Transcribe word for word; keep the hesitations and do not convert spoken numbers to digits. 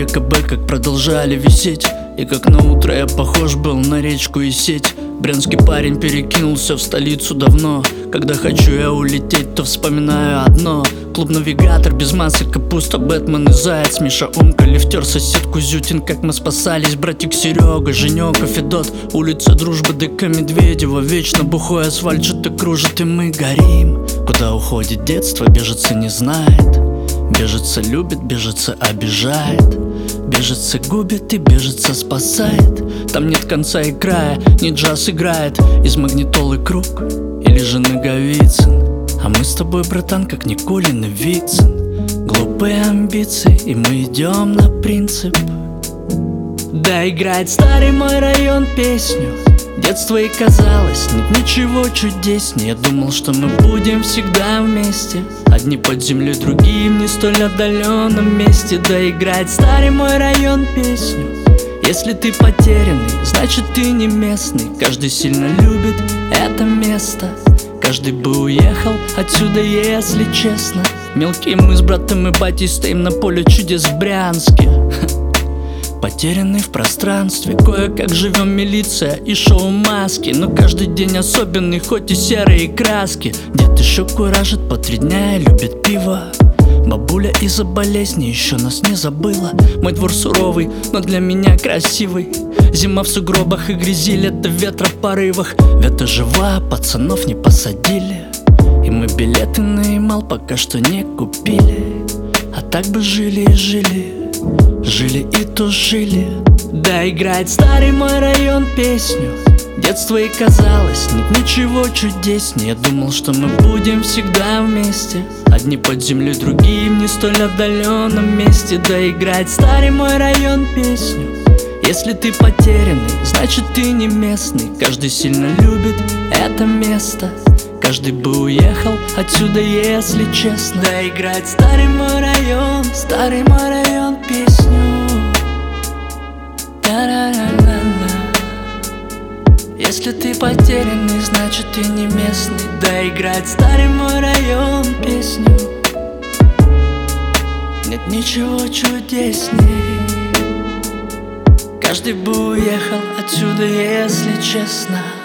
БКБ как продолжали висеть. И как на утро я похож был на речку и сеть. Брянский парень перекинулся в столицу давно. Когда хочу я улететь, то вспоминаю одно: клуб-навигатор, без масок, капуста, Бэтмен и Заяц, Миша, Умка, лифтер, сосед Кузютин, как мы спасались, братик Серега, Женёка, Федот, улица Дружбы, ДК Медведева. Вечно бухой асфальт что-то кружит, и мы горим. Куда уходит детство, бежится не знает. Бежится любит, бежится обижает. Бежится губит и бежится спасает. Там нет конца и края, не джаз играет из магнитолы круг или же Наговицын. А мы с тобой, братан, как Никулин и Вицин. Глупые амбиции, и мы идем на принцип. Да играет старый мой район песню. Детство и казалось, нет ничего чудеснее. Я думал, что мы будем всегда вместе. Одни под землей, другие в не столь отдаленном месте. Да играет старый мой район песню. Если ты потерянный, значит ты не местный. Каждый сильно любит это место. Каждый бы уехал отсюда, если честно. Мелкие мы с братом и батей стоим на поле чудес в Брянске. Потерянный в пространстве, кое-как живем милиция и шоу-маски. Но каждый день особенный, хоть и серые краски. Дед еще куражит по три дня и любит пиво. Бабуля из-за болезни еще нас не забыла. Мой двор суровый, но для меня красивый. Зима в сугробах и грязи, лето в ветропорывах. Вета жива, пацанов не посадили. И мы билеты на Ямал пока что не купили. А так бы жили и жили, жили и тужили. Да играет старый мой район песню. Детство и казалось, нет ничего чудеснее. Я думал, что мы будем всегда вместе. Одни под землей, другие в не столь отдаленном месте. Да играет старый мой район песню. Если ты потерянный, значит ты не местный. Каждый сильно любит это место. Каждый бы уехал отсюда, если честно. Да играет старый мой район, старый мой район песню. Та-ра-ра-ра-ра. Если ты потерянный, значит ты не местный. Да играет старый мой район песню. Нет ничего чудесней. Каждый бы уехал отсюда, если честно.